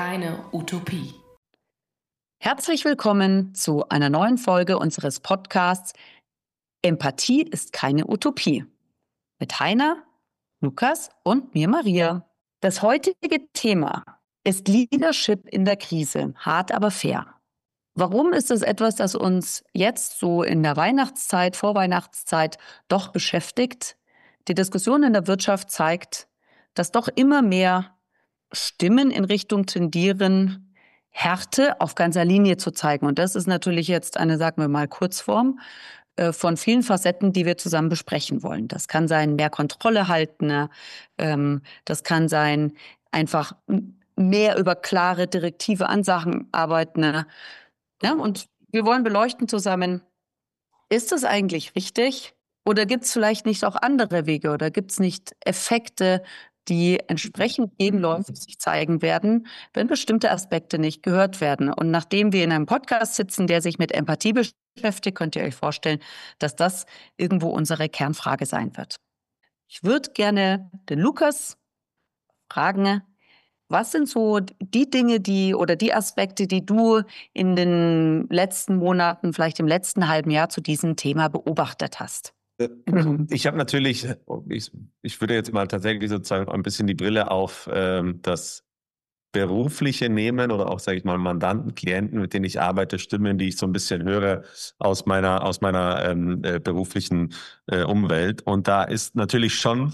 keine Utopie. Herzlich willkommen zu einer neuen Folge unseres Podcasts Empathie ist keine Utopie mit Heiner, Lukas und mir Maria. Das heutige Thema ist Leadership in der Krise, hart aber fair. Warum ist es etwas, das uns jetzt so in der Weihnachtszeit, Vorweihnachtszeit doch beschäftigt? Die Diskussion in der Wirtschaft zeigt, dass doch immer mehr Stimmen in Richtung tendieren, Härte auf ganzer Linie zu zeigen. Und das ist natürlich jetzt eine, sagen wir mal, Kurzform von vielen Facetten, die wir zusammen besprechen wollen. Das kann sein, mehr Kontrolle halten. Das kann sein, einfach mehr über klare, direktive Ansagen arbeiten. Ja, und wir wollen beleuchten zusammen, ist es eigentlich richtig? Oder gibt es vielleicht nicht auch andere Wege? Oder gibt es nicht Effekte, die entsprechend gegenläufig sich zeigen werden, wenn bestimmte Aspekte nicht gehört werden? Und nachdem wir in einem Podcast sitzen, der sich mit Empathie beschäftigt, könnt ihr euch vorstellen, dass das irgendwo unsere Kernfrage sein wird. Ich würde gerne den Lukas fragen, was sind so die Dinge, oder die Aspekte, die du in den letzten Monaten, vielleicht im letzten halben Jahr zu diesem Thema beobachtet hast? Ich habe natürlich, ich würde jetzt mal tatsächlich sozusagen ein bisschen die Brille auf das Berufliche nehmen oder auch, sage ich mal, Mandanten, Klienten, mit denen ich arbeite, Stimmen, die ich so ein bisschen höre aus meiner beruflichen Umwelt. Und da ist natürlich schon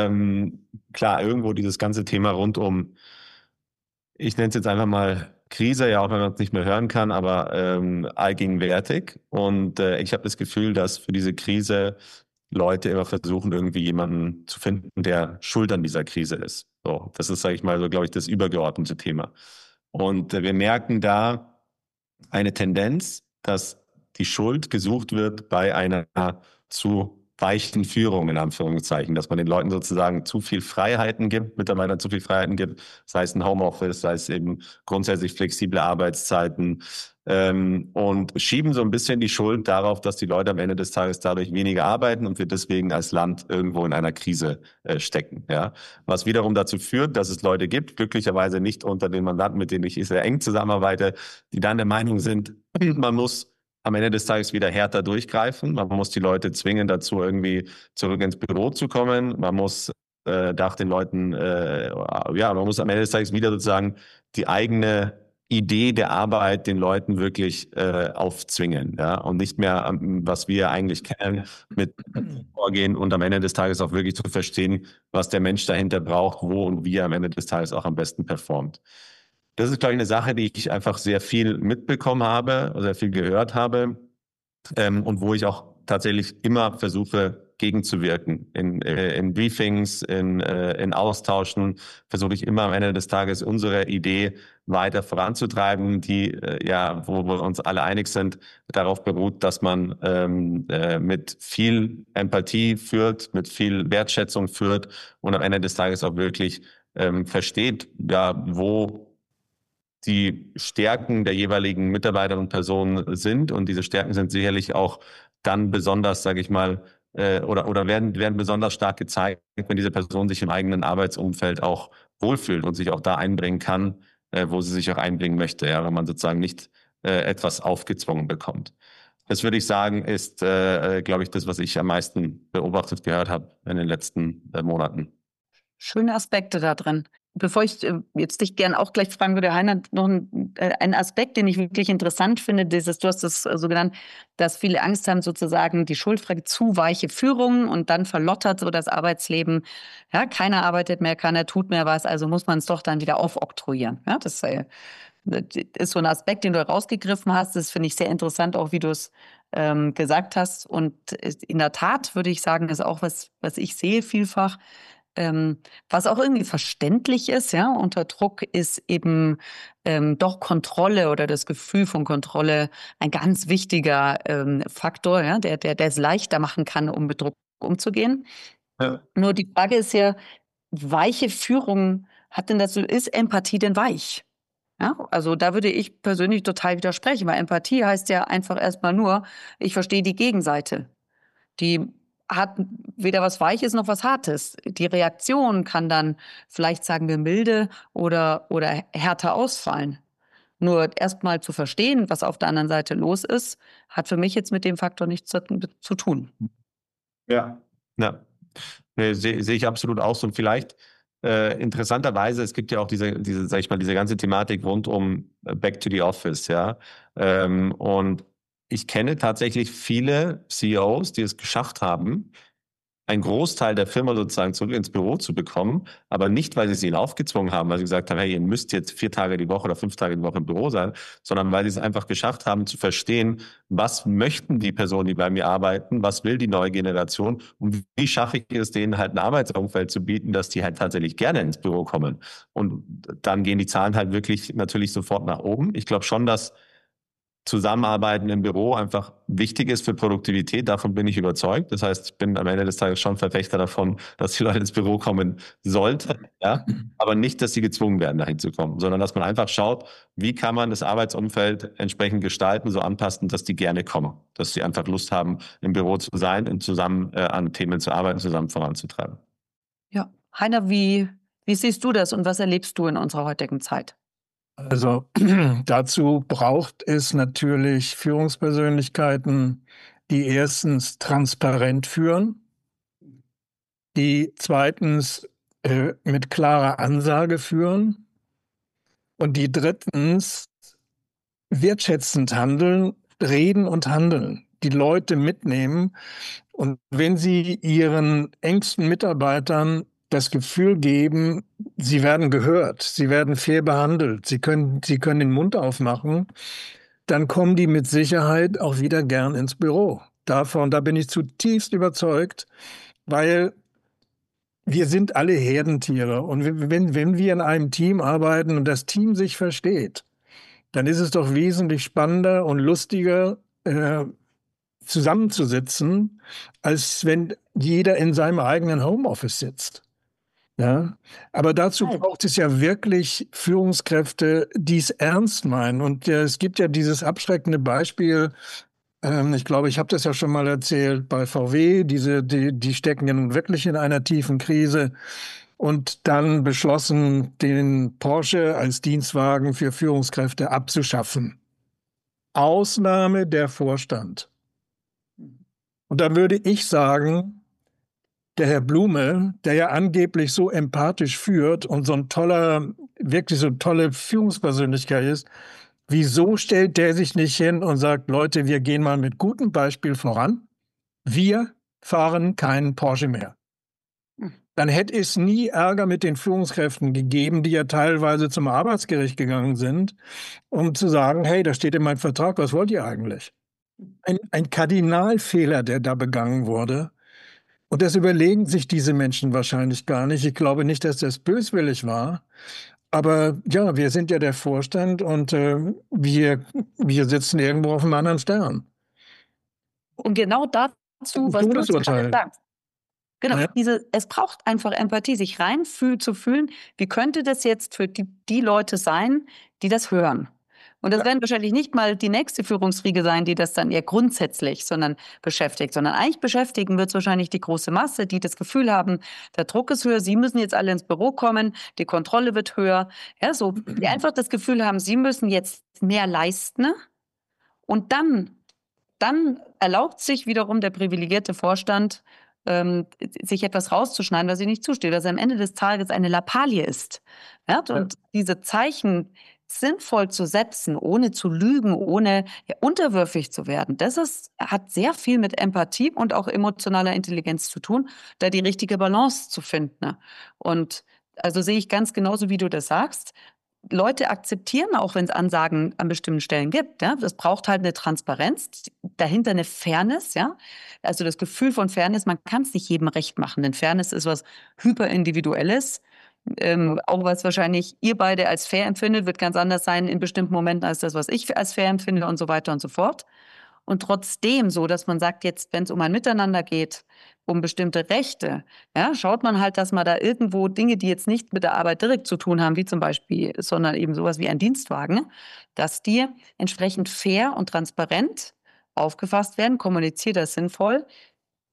klar irgendwo dieses ganze Thema rund um, ich nenne es jetzt einfach mal Krise, ja auch wenn man es nicht mehr hören kann, aber allgegenwärtig. Und ich habe das Gefühl, dass für diese Krise Leute immer versuchen, irgendwie jemanden zu finden, der schuld an dieser Krise ist. So, das ist, sage ich mal, so, glaube ich, das übergeordnete Thema. Und wir merken da eine Tendenz, dass die Schuld gesucht wird bei einer zu weichen Führung, in Anführungszeichen, dass man den Leuten sozusagen zu viel Freiheiten gibt, Mitarbeitern zu viel Freiheiten gibt, sei es ein Homeoffice, sei es eben grundsätzlich flexible Arbeitszeiten, und schieben so ein bisschen die Schuld darauf, dass die Leute am Ende des Tages dadurch weniger arbeiten und wir deswegen als Land irgendwo in einer Krise stecken. Ja, was wiederum dazu führt, dass es Leute gibt, glücklicherweise nicht unter den Mandanten, mit denen ich sehr eng zusammenarbeite, die dann der Meinung sind, man muss am Ende des Tages wieder härter durchgreifen. Man muss die Leute zwingen dazu, irgendwie zurück ins Büro zu kommen. Man muss darf den Leuten, man muss am Ende des Tages wieder sozusagen die eigene Idee der Arbeit den Leuten wirklich aufzwingen, ja, und nicht mehr, was wir eigentlich kennen, mit vorgehen und am Ende des Tages auch wirklich zu verstehen, was der Mensch dahinter braucht, wo und wie er am Ende des Tages auch am besten performt. Das ist, glaube ich, eine Sache, die ich einfach sehr viel mitbekommen habe, sehr viel gehört habe, und wo ich auch tatsächlich immer versuche, gegenzuwirken. In Briefings, in Austauschen versuche ich immer am Ende des Tages unsere Idee weiter voranzutreiben, die wo wir uns alle einig sind, darauf beruht, dass man mit viel Empathie führt, mit viel Wertschätzung führt und am Ende des Tages auch wirklich versteht, ja, wo die Stärken der jeweiligen Mitarbeiterinnen und Personen sind. Und diese Stärken sind sicherlich auch dann besonders, sage ich mal, oder werden besonders stark gezeigt, wenn diese Person sich im eigenen Arbeitsumfeld auch wohlfühlt und sich auch da einbringen kann, wo sie sich auch einbringen möchte, ja, wenn man sozusagen nicht etwas aufgezwungen bekommt. Das würde ich sagen, ist, glaube ich, das, was ich am meisten beobachtet gehört habe in den letzten Monaten. Schöne Aspekte da drin. Bevor ich jetzt dich gern auch gleich fragen würde, Heiner, noch ein Aspekt, den ich wirklich interessant finde, du hast es so genannt, dass viele Angst haben, sozusagen die Schuldfrage zu weiche Führung und dann verlottert so das Arbeitsleben. Ja, keiner arbeitet mehr, keiner tut mehr was, also muss man es doch dann wieder aufoktroyieren. Ja, das ist so ein Aspekt, den du rausgegriffen hast. Das finde ich sehr interessant, auch wie du es gesagt hast. Und in der Tat würde ich sagen, ist auch was ich sehe vielfach. Was auch irgendwie verständlich ist, ja, unter Druck ist eben doch Kontrolle oder das Gefühl von Kontrolle ein ganz wichtiger Faktor, ja, der es leichter machen kann, um mit Druck umzugehen. Ja. Nur die Frage ist ja, weiche Führung ist Empathie denn weich? Ja, also da würde ich persönlich total widersprechen, weil Empathie heißt ja einfach erstmal nur, ich verstehe die Gegenseite. Die hat weder was Weiches noch was Hartes. Die Reaktion kann dann vielleicht, sagen wir, milde oder härter ausfallen. Nur erstmal zu verstehen, was auf der anderen Seite los ist, hat für mich jetzt mit dem Faktor nichts zu tun. Ja. Ja. Nee, sehe ich absolut auch so. Und vielleicht interessanterweise, es gibt ja auch sag ich mal, diese ganze Thematik rund um Back to the Office, ja. Und ich kenne tatsächlich viele CEOs, die es geschafft haben, einen Großteil der Firma sozusagen zurück ins Büro zu bekommen, aber nicht, weil sie es ihnen aufgezwungen haben, weil sie gesagt haben, hey, ihr müsst jetzt 4 Tage die Woche oder 5 Tage die Woche im Büro sein, sondern weil sie es einfach geschafft haben zu verstehen, was möchten die Personen, die bei mir arbeiten, was will die neue Generation und wie schaffe ich es, denen halt ein Arbeitsumfeld zu bieten, dass die halt tatsächlich gerne ins Büro kommen. Und dann gehen die Zahlen halt wirklich natürlich sofort nach oben. Ich glaube schon, dass Zusammenarbeiten im Büro einfach wichtig ist für Produktivität. Davon bin ich überzeugt. Das heißt, ich bin am Ende des Tages schon Verfechter davon, dass die Leute ins Büro kommen sollten, ja. Aber nicht, dass sie gezwungen werden, dahin zu kommen, sondern dass man einfach schaut, wie kann man das Arbeitsumfeld entsprechend gestalten, so anpassen, dass die gerne kommen, dass sie einfach Lust haben, im Büro zu sein und zusammen an Themen zu arbeiten, zusammen voranzutreiben. Ja. Heiner, wie siehst du das und was erlebst du in unserer heutigen Zeit? Also dazu braucht es natürlich Führungspersönlichkeiten, die erstens transparent führen, die zweitens mit klarer Ansage führen und die drittens wertschätzend handeln, reden und handeln, die Leute mitnehmen. Und wenn sie ihren engsten Mitarbeitern das Gefühl geben, sie werden gehört, sie werden fair behandelt, sie können den Mund aufmachen, dann kommen die mit Sicherheit auch wieder gern ins Büro. Da bin ich zutiefst überzeugt, weil wir sind alle Herdentiere. Und wenn wir in einem Team arbeiten und das Team sich versteht, dann ist es doch wesentlich spannender und lustiger, zusammenzusitzen, als wenn jeder in seinem eigenen Homeoffice sitzt. Ja, aber dazu braucht es ja wirklich Führungskräfte, die es ernst meinen. Und es gibt ja dieses abschreckende Beispiel, ich glaube, ich habe das ja schon mal erzählt, bei VW, die stecken ja nun wirklich in einer tiefen Krise und dann beschlossen, den Porsche als Dienstwagen für Führungskräfte abzuschaffen. Ausnahme der Vorstand. Und da würde ich sagen, der Herr Blume, der ja angeblich so empathisch führt und wirklich so tolle Führungspersönlichkeit ist, wieso stellt der sich nicht hin und sagt, Leute, wir gehen mal mit gutem Beispiel voran. Wir fahren keinen Porsche mehr. Dann hätte es nie Ärger mit den Führungskräften gegeben, die ja teilweise zum Arbeitsgericht gegangen sind, um zu sagen, hey, das steht in meinem Vertrag, was wollt ihr eigentlich? Ein Kardinalfehler, der da begangen wurde. Und das überlegen sich diese Menschen wahrscheinlich gar nicht. Ich glaube nicht, dass das böswillig war. Aber ja, wir sind ja der Vorstand und wir sitzen irgendwo auf einem anderen Stern. Und genau dazu, was du jetzt gerade sagst. Genau, ja. Es braucht einfach Empathie, sich zu fühlen, wie könnte das jetzt für die Leute sein, die das hören. Und das werden wahrscheinlich nicht mal die nächste Führungsriege sein, die das dann eher grundsätzlich beschäftigt, sondern eigentlich beschäftigen wird es wahrscheinlich die große Masse, die das Gefühl haben, der Druck ist höher, sie müssen jetzt alle ins Büro kommen, die Kontrolle wird höher. Ja, die einfach das Gefühl haben, sie müssen jetzt mehr leisten, ne? Und dann erlaubt sich wiederum der privilegierte Vorstand, sich etwas rauszuschneiden, was ihr nicht zusteht, was am Ende des Tages eine Lappalie ist. Ja? Und diese Zeichen sinnvoll zu setzen, ohne zu lügen, ohne unterwürfig zu werden, hat sehr viel mit Empathie und auch emotionaler Intelligenz zu tun, da die richtige Balance zu finden. Ne? Und also sehe ich ganz genauso, wie du das sagst. Leute akzeptieren auch, wenn es Ansagen an bestimmten Stellen gibt. Ja? Das braucht halt eine Transparenz, dahinter eine Fairness. Ja? Also das Gefühl von Fairness, man kann es nicht jedem recht machen, denn Fairness ist was Hyperindividuelles. Auch was wahrscheinlich ihr beide als fair empfindet, wird ganz anders sein in bestimmten Momenten als das, was ich als fair empfinde und so weiter und so fort. Und trotzdem so, dass man sagt, jetzt, wenn es um ein Miteinander geht, um bestimmte Rechte, ja, schaut man halt, dass man da irgendwo Dinge, die jetzt nicht mit der Arbeit direkt zu tun haben, wie zum Beispiel, sondern eben sowas wie ein Dienstwagen, dass die entsprechend fair und transparent aufgefasst werden, kommuniziert das sinnvoll,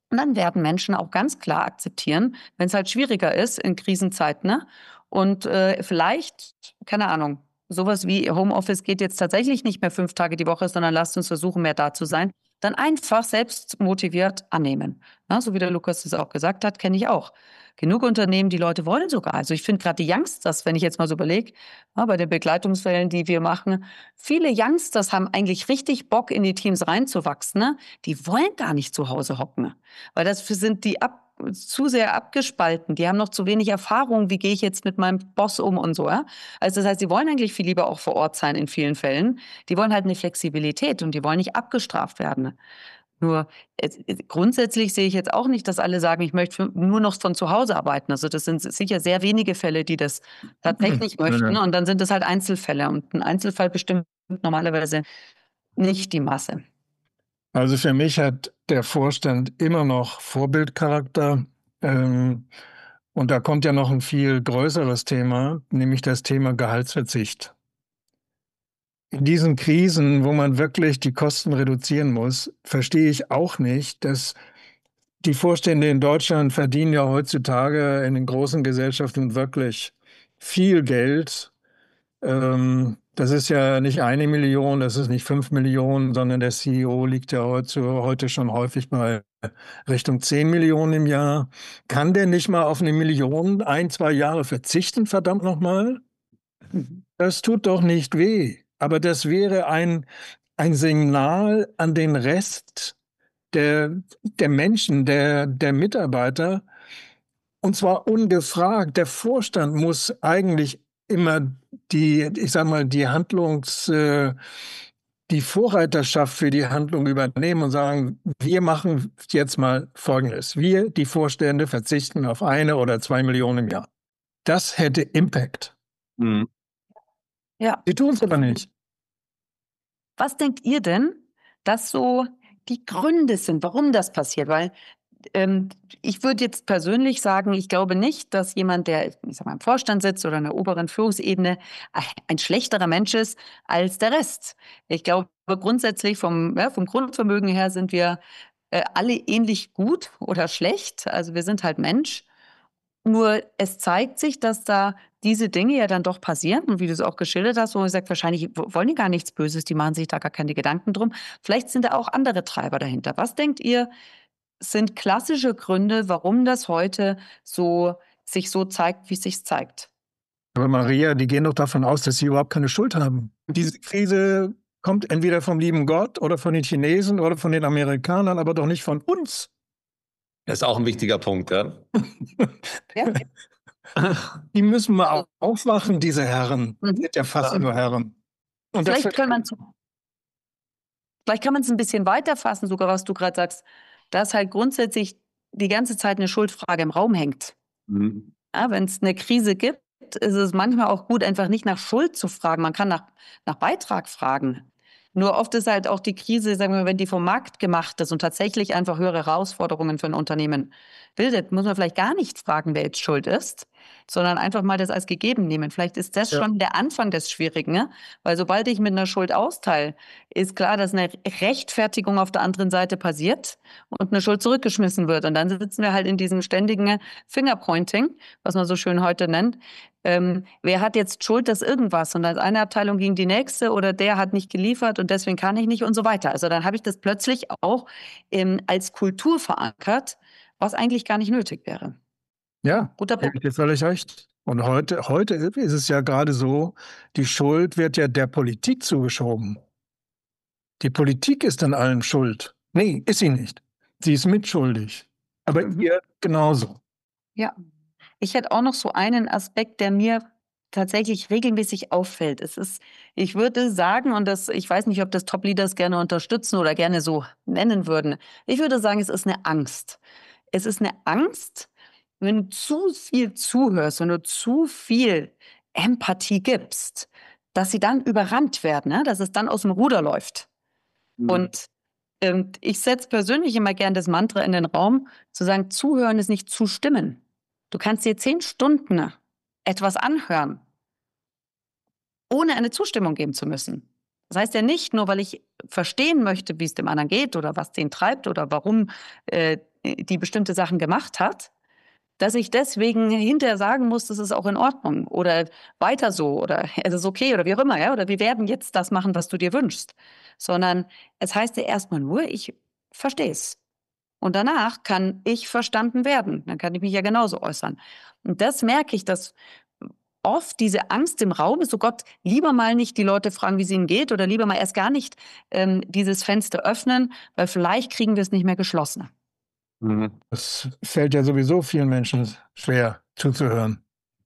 Und dann werden Menschen auch ganz klar akzeptieren, wenn es halt schwieriger ist in Krisenzeiten, ne? Und vielleicht, keine Ahnung, sowas wie Homeoffice geht jetzt tatsächlich nicht mehr 5 Tage die Woche, sondern lasst uns versuchen, mehr da zu sein, dann einfach selbst motiviert annehmen. Na, so wie der Lukas das auch gesagt hat, kenne ich auch. Genug Unternehmen, die Leute wollen sogar. Also ich finde gerade die Youngsters, wenn ich jetzt mal so überlege, bei den Begleitungsfällen, die wir machen, viele Youngsters haben eigentlich richtig Bock, in die Teams reinzuwachsen. Ne? Die wollen gar nicht zu Hause hocken, weil das sind die zu sehr abgespalten. Die haben noch zu wenig Erfahrung. Wie gehe ich jetzt mit meinem Boss um und so. Ja? Also das heißt, die wollen eigentlich viel lieber auch vor Ort sein in vielen Fällen. Die wollen halt eine Flexibilität und die wollen nicht abgestraft werden. Nur grundsätzlich sehe ich jetzt auch nicht, dass alle sagen, ich möchte nur noch von zu Hause arbeiten. Also das sind sicher sehr wenige Fälle, die das tatsächlich möchten. Und dann sind es halt Einzelfälle. Und ein Einzelfall bestimmt normalerweise nicht die Masse. Also für mich hat der Vorstand immer noch Vorbildcharakter. Und da kommt ja noch ein viel größeres Thema, nämlich das Thema Gehaltsverzicht. In diesen Krisen, wo man wirklich die Kosten reduzieren muss, verstehe ich auch nicht, dass die Vorstände in Deutschland verdienen ja heutzutage in den großen Gesellschaften wirklich viel Geld. Das ist ja nicht 1 Million, das ist nicht 5 Millionen, sondern der CEO liegt ja heute schon häufig bei Richtung 10 Millionen im Jahr. Kann der nicht mal auf 1 Million 1, 2 Jahre verzichten, verdammt nochmal? Das tut doch nicht weh. Aber das wäre ein Signal an den Rest der Menschen, der Mitarbeiter, und zwar ungefragt. Der Vorstand muss eigentlich immer ich sag mal, die Vorreiterschaft für die Handlung übernehmen und sagen, wir machen jetzt mal Folgendes. Wir, die Vorstände, verzichten auf 1 oder 2 Millionen im Jahr. Das hätte Impact. Mhm. Ja. Sie tun es aber nicht. Was denkt ihr denn, dass so die Gründe sind, warum das passiert? Weil ich würde jetzt persönlich sagen, ich glaube nicht, dass jemand, der ich sag mal, im Vorstand sitzt oder in der oberen Führungsebene, ein schlechterer Mensch ist als der Rest. Ich glaube, grundsätzlich vom Grundvermögen her sind wir alle ähnlich gut oder schlecht. Also wir sind halt Mensch. Nur es zeigt sich, dass da diese Dinge ja dann doch passieren. Und wie du es auch geschildert hast, wo man sagt, wahrscheinlich wollen die gar nichts Böses, die machen sich da gar keine Gedanken drum. Vielleicht sind da auch andere Treiber dahinter. Was denkt ihr, sind klassische Gründe, warum das heute sich so zeigt, wie es sich zeigt? Aber Maria, die gehen doch davon aus, dass sie überhaupt keine Schuld haben. Diese Krise kommt entweder vom lieben Gott oder von den Chinesen oder von den Amerikanern, aber doch nicht von uns. Das ist auch ein wichtiger Punkt, ja. Ja. Die müssen mal aufwachen, diese Herren. Sind ja fast nur Herren. Und Vielleicht kann man es ein bisschen weiter fassen, sogar was du gerade sagst, dass halt grundsätzlich die ganze Zeit eine Schuldfrage im Raum hängt. Mhm. Ja, wenn es eine Krise gibt, ist es manchmal auch gut, einfach nicht nach Schuld zu fragen. Man kann nach Beitrag fragen. Nur oft ist halt auch die Krise, sagen wir, wenn die vom Markt gemacht ist und tatsächlich einfach höhere Herausforderungen für ein Unternehmen bildet, muss man vielleicht gar nicht fragen, wer jetzt schuld ist, sondern einfach mal das als gegeben nehmen. Vielleicht ist das schon der Anfang des Schwierigen, ne? Weil sobald ich mit einer Schuld austeile, ist klar, dass eine Rechtfertigung auf der anderen Seite passiert und eine Schuld zurückgeschmissen wird. Und dann sitzen wir halt in diesem ständigen Fingerpointing, was man so schön heute nennt. Wer hat jetzt Schuld, dass irgendwas? Und als eine Abteilung ging die nächste oder der hat nicht geliefert und deswegen kann ich nicht und so weiter. Also dann habe ich das plötzlich auch als Kultur verankert, was eigentlich gar nicht nötig wäre. Ja, guter gebe Punkt. ich dir völlig recht. Und heute ist es ja gerade so, die Schuld wird ja der Politik zugeschoben. Die Politik ist an allem schuld. Nee, ist sie nicht. Sie ist mitschuldig. Aber ihr genauso. Ja. Ich hätte auch noch so einen Aspekt, der mir tatsächlich regelmäßig auffällt. Ich würde sagen, ich weiß nicht, ob das Top-Leaders gerne unterstützen oder gerne so nennen würden. Ich würde sagen, es ist eine Angst. Es ist eine Angst, wenn du zu viel zuhörst, wenn du zu viel Empathie gibst, dass sie dann überrannt werden, ne? Dass es dann aus dem Ruder läuft. Und ich setze persönlich immer gern das Mantra in den Raum, zu sagen, zuhören ist nicht zustimmen. Du kannst dir 10 Stunden etwas anhören, ohne eine Zustimmung geben zu müssen. Das heißt ja nicht, nur weil ich verstehen möchte, wie es dem anderen geht oder was den treibt oder warum die bestimmte Sachen gemacht hat, dass ich deswegen hinterher sagen muss, das ist auch in Ordnung oder weiter so oder es ist okay oder wie auch immer, ja, oder wir werden jetzt das machen, was du dir wünschst. Sondern es heißt ja erstmal nur, ich verstehe es. Und danach kann ich verstanden werden. Dann kann ich mich ja genauso äußern. Und das merke ich, dass oft diese Angst im Raum ist, so Gott, lieber mal nicht die Leute fragen, wie es ihnen geht oder lieber mal erst gar nicht dieses Fenster öffnen, weil vielleicht kriegen wir es nicht mehr geschlossen. Das fällt ja sowieso vielen Menschen schwer zuzuhören.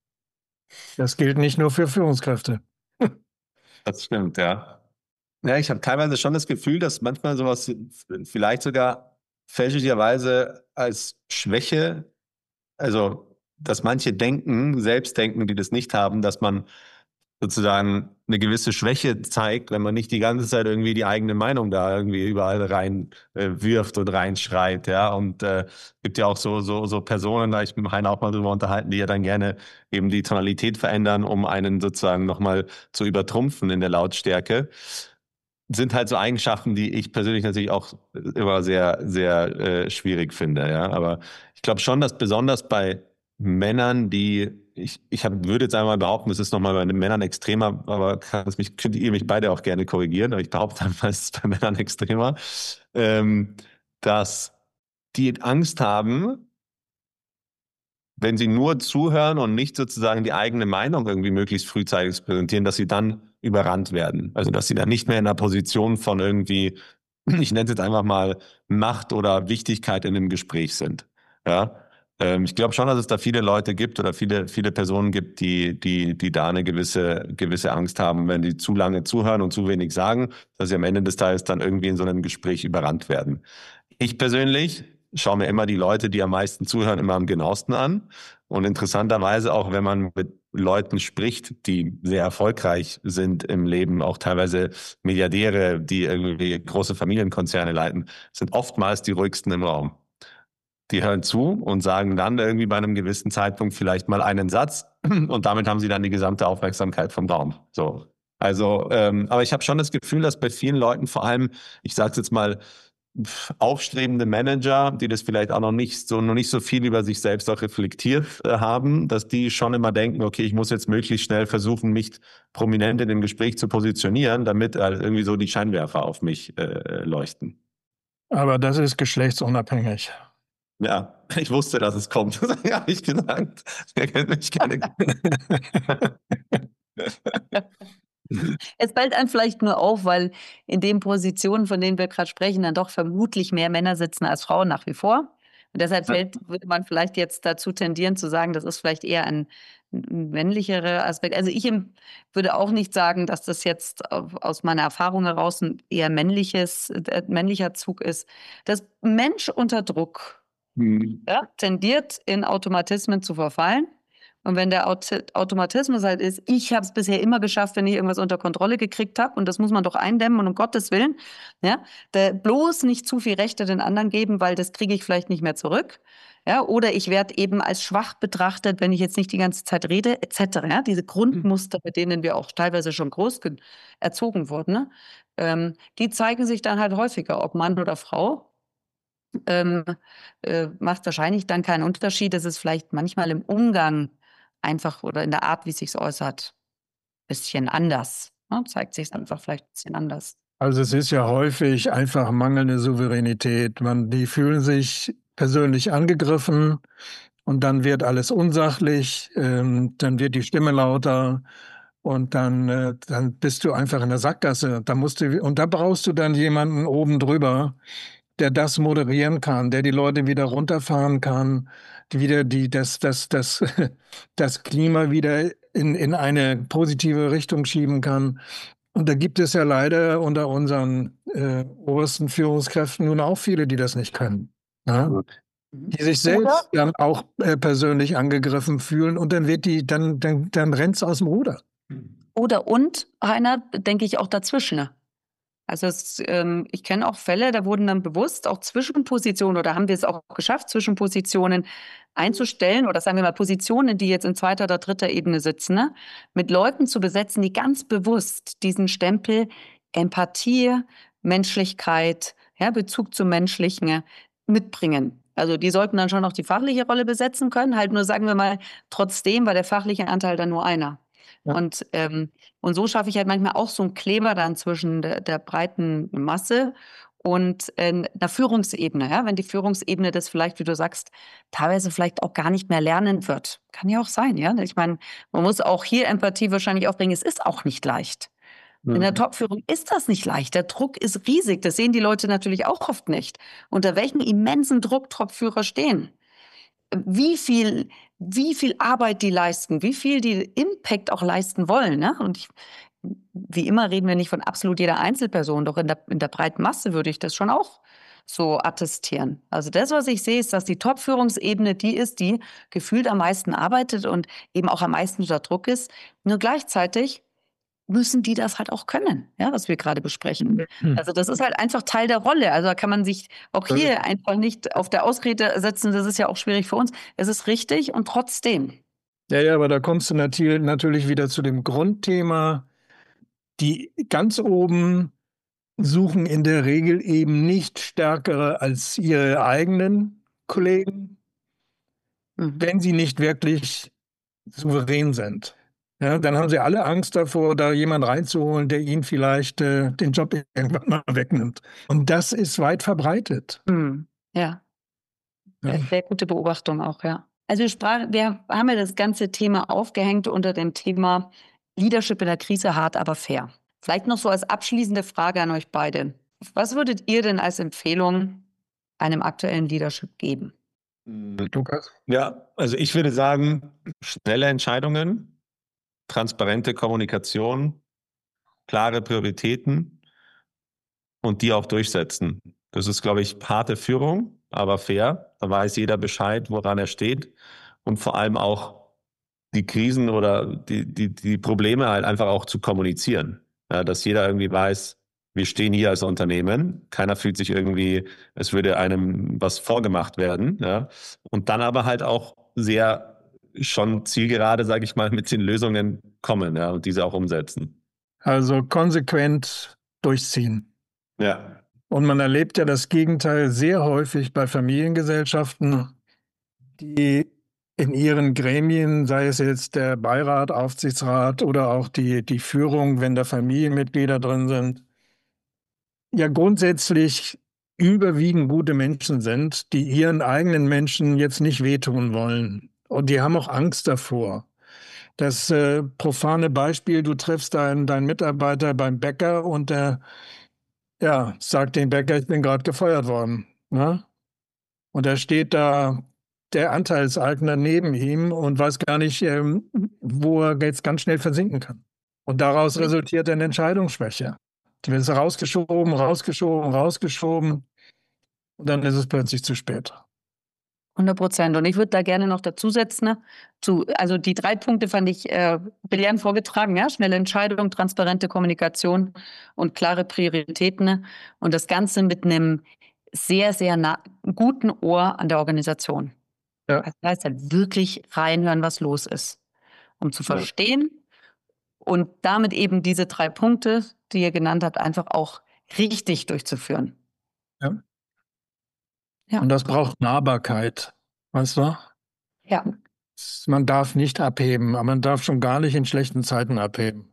Das gilt nicht nur für Führungskräfte. Das stimmt, ja. Ja, ich habe teilweise schon das Gefühl, dass manchmal sowas vielleicht sogar fälschlicherweise als Schwäche, also dass manche denken, selbst denken, die das nicht haben, dass man sozusagen eine gewisse Schwäche zeigt, wenn man nicht die ganze Zeit irgendwie die eigene Meinung da irgendwie überall rein wirft und reinschreit, ja. Und gibt ja auch so Personen, da ich mit Heiner auch mal drüber unterhalten, die ja dann gerne eben die Tonalität verändern, um einen sozusagen nochmal zu übertrumpfen in der Lautstärke. Sind halt so Eigenschaften, die ich persönlich natürlich auch immer sehr, sehr schwierig finde, ja. Aber ich glaube schon, dass besonders bei Männern, würde jetzt einmal behaupten, es ist nochmal bei den Männern extremer, aber könnt ihr mich beide auch gerne korrigieren, aber ich behaupte einfach, es ist bei Männern extremer, ähm, dass die Angst haben, wenn sie nur zuhören und nicht sozusagen die eigene Meinung irgendwie möglichst frühzeitig präsentieren, dass sie dann überrannt werden. Also dass sie dann nicht mehr in einer Position von irgendwie, ich nenne es jetzt einfach mal Macht oder Wichtigkeit in dem Gespräch sind. Ja. Ich glaube schon, dass es da viele Leute gibt oder viele Personen gibt, die da eine gewisse Angst haben, wenn die zu lange zuhören und zu wenig sagen, dass sie am Ende des Tages dann irgendwie in so einem Gespräch überrannt werden. Ich persönlich schaue mir immer die Leute, die am meisten zuhören, immer am genauesten an. Und interessanterweise auch, wenn man mit Leuten spricht, die sehr erfolgreich sind im Leben, auch teilweise Milliardäre, die irgendwie große Familienkonzerne leiten, sind oftmals die ruhigsten im Raum. Die hören zu und sagen dann irgendwie bei einem gewissen Zeitpunkt vielleicht mal einen Satz und damit haben sie dann die gesamte Aufmerksamkeit vom Raum. So. Also, aber ich habe schon das Gefühl, dass bei vielen Leuten, vor allem, ich sage es jetzt mal, aufstrebende Manager, die das vielleicht auch noch nicht so viel über sich selbst auch reflektiert haben, dass die schon immer denken, okay, ich muss jetzt möglichst schnell versuchen, mich prominent in dem Gespräch zu positionieren, damit irgendwie so die Scheinwerfer auf mich leuchten. Aber das ist geschlechtsunabhängig. Ja, ich wusste, dass es kommt. Das habe ich gesagt. Ihr könnt mich gerne. Es fällt einem vielleicht nur auf, weil in den Positionen, von denen wir gerade sprechen, dann doch vermutlich mehr Männer sitzen als Frauen nach wie vor. Und deshalb würde man vielleicht jetzt dazu tendieren zu sagen, das ist vielleicht eher ein männlicherer Aspekt. Also ich würde auch nicht sagen, dass das jetzt aus meiner Erfahrung heraus ein eher männlicher Zug ist. Das Mensch unter Druck, ja, tendiert in Automatismen zu verfallen. Und wenn der Automatismus halt ist, ich habe es bisher immer geschafft, wenn ich irgendwas unter Kontrolle gekriegt habe, und das muss man doch eindämmen und um Gottes Willen, ja, bloß nicht zu viel Rechte den anderen geben, weil das kriege ich vielleicht nicht mehr zurück. Ja, oder ich werde eben als schwach betrachtet, wenn ich jetzt nicht die ganze Zeit rede, etc. Ja, diese Grundmuster, mit denen wir auch teilweise schon groß erzogen wurden, ne? Die zeigen sich dann halt häufiger, ob Mann oder Frau. Macht wahrscheinlich dann keinen Unterschied. Das ist vielleicht manchmal im Umgang einfach oder in der Art, wie es sich äußert, ein bisschen anders. Ne? Zeigt sich einfach vielleicht ein bisschen anders. Also es ist ja häufig einfach mangelnde Souveränität. Die fühlen sich persönlich angegriffen und dann wird alles unsachlich, dann wird die Stimme lauter und dann bist du einfach in der Sackgasse. Und da brauchst du dann jemanden oben drüber, der das moderieren kann, der die Leute wieder runterfahren kann, das Klima wieder in eine positive Richtung schieben kann. Und da gibt es ja leider unter unseren obersten Führungskräften nun auch viele, die das nicht können. Ja? Die sich selbst dann auch persönlich angegriffen fühlen und dann rennt's aus dem Ruder. Und, Heiner, denke ich auch dazwischen. Ne? Also ich kenne auch Fälle, da wurden dann bewusst auch Zwischenpositionen oder haben wir es auch geschafft, Zwischenpositionen einzustellen oder sagen wir mal Positionen, die jetzt in zweiter oder dritter Ebene sitzen, ne? Mit Leuten zu besetzen, die ganz bewusst diesen Stempel Empathie, Menschlichkeit, ja, Bezug zum Menschlichen mitbringen. Also die sollten dann schon noch die fachliche Rolle besetzen können, halt nur, sagen wir mal, trotzdem war der fachliche Anteil dann nur einer. Ja. Und so schaffe ich halt manchmal auch so einen Kleber dann zwischen der breiten Masse und einer Führungsebene. Ja? Wenn die Führungsebene das vielleicht, wie du sagst, teilweise vielleicht auch gar nicht mehr lernen wird. Kann ja auch sein, ja. Ich meine, man muss auch hier Empathie wahrscheinlich aufbringen. Es ist auch nicht leicht. In der Top-Führung ist das nicht leicht. Der Druck ist riesig. Das sehen die Leute natürlich auch oft nicht. Unter welchem immensen Druck Top-Führer stehen. Wie viel, wie viel Arbeit die leisten, wie viel die Impact auch leisten wollen. Ne? Und wie immer reden wir nicht von absolut jeder Einzelperson, doch in der breiten Masse würde ich das schon auch so attestieren. Also das, was ich sehe, ist, dass die Top-Führungsebene die ist, die gefühlt am meisten arbeitet und eben auch am meisten unter Druck ist. Nur gleichzeitig müssen die das halt auch können, ja, was wir gerade besprechen. Also das ist halt einfach Teil der Rolle. Also da kann man sich auch hier einfach nicht auf der Ausrede setzen, das ist ja auch schwierig für uns. Es ist richtig und trotzdem. Ja, aber da kommst du natürlich wieder zu dem Grundthema. Die ganz oben suchen in der Regel eben nicht stärkere als ihre eigenen Kollegen, wenn sie nicht wirklich souverän sind. Ja, dann haben sie alle Angst davor, da jemand reinzuholen, der ihnen vielleicht den Job irgendwann mal wegnimmt. Und das ist weit verbreitet. Ja, Ja. sehr gute Beobachtung auch, ja. Also wir haben ja das ganze Thema aufgehängt unter dem Thema Leadership in der Krise, hart, aber fair. Vielleicht noch so als abschließende Frage an euch beide. Was würdet ihr denn als Empfehlung einem aktuellen Leadership geben? Lukas? Ja, also ich würde sagen, schnelle Entscheidungen, transparente Kommunikation, klare Prioritäten und die auch durchsetzen. Das ist, glaube ich, harte Führung, aber fair. Da weiß jeder Bescheid, woran er steht und vor allem auch die Krisen oder die Probleme halt einfach auch zu kommunizieren. Ja, dass jeder irgendwie weiß, wir stehen hier als Unternehmen. Keiner fühlt sich irgendwie, es würde einem was vorgemacht werden. Ja. Und dann aber halt auch sehr schon zielgerade, sage ich mal, mit den Lösungen kommen, ja, und diese auch umsetzen. Also konsequent durchziehen. Ja. Und man erlebt ja das Gegenteil sehr häufig bei Familiengesellschaften, die in ihren Gremien, sei es jetzt der Beirat, Aufsichtsrat oder auch die Führung, wenn da Familienmitglieder drin sind, ja grundsätzlich überwiegend gute Menschen sind, die ihren eigenen Menschen jetzt nicht wehtun wollen. Und die haben auch Angst davor. Das profane Beispiel, du triffst deinen Mitarbeiter beim Bäcker und der sagt dem Bäcker, ich bin gerade gefeuert worden. Ne? Und da steht da der Anteilseigner neben ihm und weiß gar nicht, wo er jetzt ganz schnell versinken kann. Und daraus resultiert eine Entscheidungsschwäche. Die wird rausgeschoben, rausgeschoben, rausgeschoben und dann ist es plötzlich zu spät. 100%. Und ich würde da gerne noch dazu setzen, ne, also die 3 Punkte fand ich brillant vorgetragen, ja, schnelle Entscheidung, transparente Kommunikation und klare Prioritäten, ne? Und das Ganze mit einem sehr, sehr guten Ohr an der Organisation. Ja. Das heißt halt wirklich reinhören, was los ist, um zu verstehen und damit eben diese 3 Punkte, die ihr genannt habt, einfach auch richtig durchzuführen. Ja. Ja. Und das braucht Nahbarkeit, weißt du? Ja. Man darf nicht abheben, aber man darf schon gar nicht in schlechten Zeiten abheben.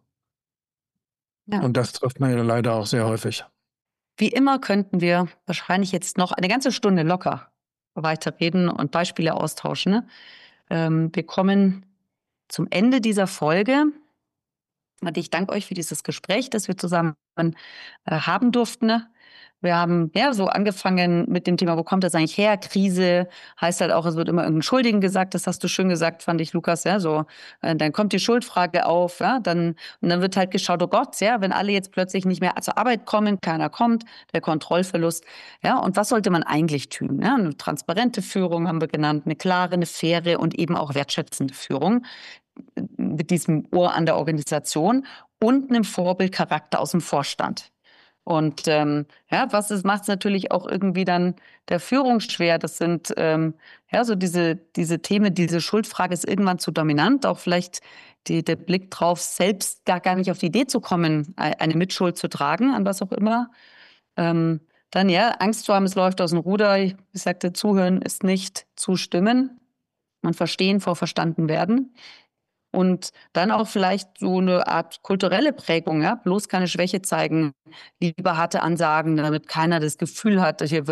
Ja. Und das trifft man ja leider auch sehr häufig. Wie immer könnten wir wahrscheinlich jetzt noch eine ganze Stunde locker weiterreden und Beispiele austauschen. Ne? Wir kommen zum Ende dieser Folge. Und ich danke euch für dieses Gespräch, das wir zusammen haben durften. Ne? Wir haben ja so angefangen mit dem Thema, wo kommt das eigentlich her? Krise heißt halt auch, es wird immer irgendein Schuldigen gesagt. Das hast du schön gesagt, fand ich, Lukas. Ja, so dann kommt die Schuldfrage auf. Ja, und dann wird halt geschaut, oh Gott, ja, wenn alle jetzt plötzlich nicht mehr zur Arbeit kommen, keiner kommt, der Kontrollverlust. Ja, und was sollte man eigentlich tun? Ja, eine transparente Führung haben wir genannt, eine klare, eine faire und eben auch wertschätzende Führung mit diesem Ohr an der Organisation und einem Vorbildcharakter aus dem Vorstand. Und macht es natürlich auch irgendwie dann der Führung schwer. Das sind so diese Themen, diese Schuldfrage ist irgendwann zu dominant. Auch vielleicht der Blick drauf, selbst gar nicht auf die Idee zu kommen, eine Mitschuld zu tragen, an was auch immer. Dann ja, Angst zu haben, es läuft aus dem Ruder. Ich sagte, zuhören ist nicht zustimmen. Man verstehen vor verstanden werden. Und dann auch vielleicht so eine Art kulturelle Prägung, ja, bloß keine Schwäche zeigen, lieber harte Ansagen, damit keiner das Gefühl hat, wir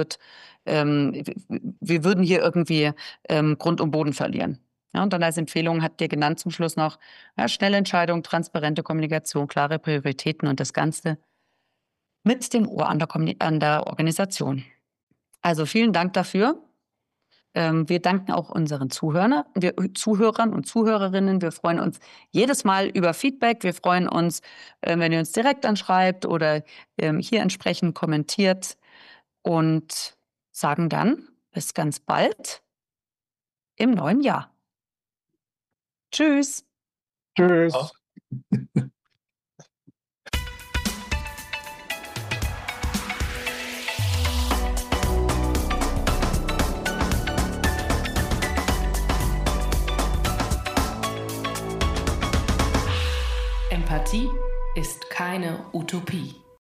würden hier irgendwie Grund und Boden verlieren. Ja, und dann als Empfehlung hat dir genannt zum Schluss noch, ja, schnelle Entscheidung, transparente Kommunikation, klare Prioritäten und das Ganze mit dem Ohr an der Organisation. Also vielen Dank dafür. Wir danken auch unseren Zuhörern und Zuhörerinnen. Wir freuen uns jedes Mal über Feedback. Wir freuen uns, wenn ihr uns direkt anschreibt oder hier entsprechend kommentiert und sagen dann bis ganz bald im neuen Jahr. Tschüss. Tschüss. Ja. Empathie ist keine Utopie.